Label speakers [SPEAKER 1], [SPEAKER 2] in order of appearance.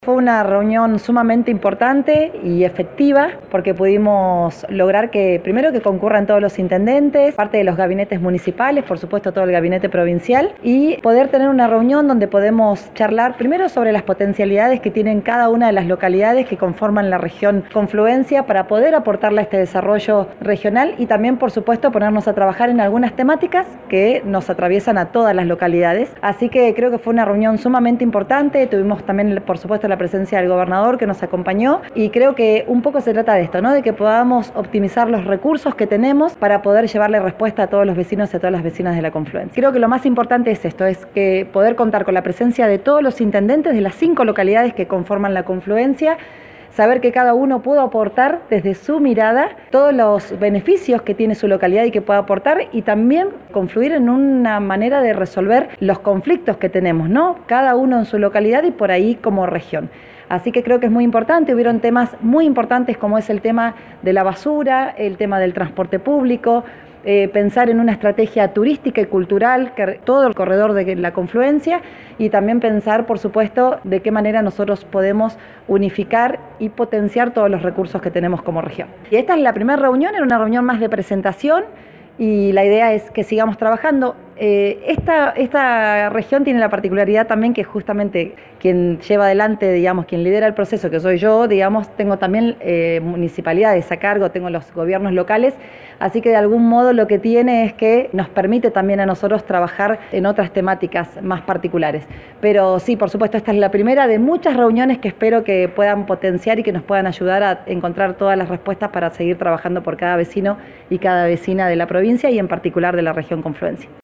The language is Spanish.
[SPEAKER 1] Fue una reunión sumamente importante y efectiva porque pudimos lograr que primero que concurran todos los intendentes, parte de los gabinetes municipales, por supuesto todo el gabinete provincial, y poder tener una reunión donde podemos charlar primero sobre las potencialidades que tienen cada una de las localidades que conforman la región Confluencia para poder aportarle a este desarrollo regional y también por supuesto ponernos a trabajar en algunas temáticas que nos atraviesan a todas las localidades. Así que creo que fue una reunión sumamente importante, tuvimos también por supuesto la presencia del gobernador que nos acompañó y creo que un poco se trata de esto, ¿no? De que podamos optimizar los recursos que tenemos para poder llevarle respuesta a todos los vecinos y a todas las vecinas de la Confluencia. Creo que lo más importante es esto, es que poder contar con la presencia de todos los intendentes de las 5 localidades que conforman la Confluencia, saber que cada uno pudo aportar desde su mirada todos los beneficios que tiene su localidad y que puede aportar y también confluir en una manera de resolver los conflictos que tenemos, ¿no? Cada uno en su localidad y por ahí como región. Así que creo que es muy importante, hubieron temas muy importantes como es el tema de la basura, el tema del transporte público, pensar en una estrategia turística y cultural, que todo el corredor de la Confluencia y también pensar, por supuesto, de qué manera nosotros podemos unificar y potenciar todos los recursos que tenemos como región. Y esta es la primera reunión, era una reunión más de presentación y la idea es que sigamos trabajando. Esta región tiene la particularidad también que justamente quien lleva adelante, digamos, quien lidera el proceso, que soy yo, digamos, tengo también municipalidades a cargo, tengo los gobiernos locales, así que de algún modo lo que tiene es que nos permite también a nosotros trabajar en otras temáticas más particulares. Pero sí, por supuesto, esta es la primera de muchas reuniones que espero que puedan potenciar y que nos puedan ayudar a encontrar todas las respuestas para seguir trabajando por cada vecino y cada vecina de la provincia y en particular de la región Confluencia.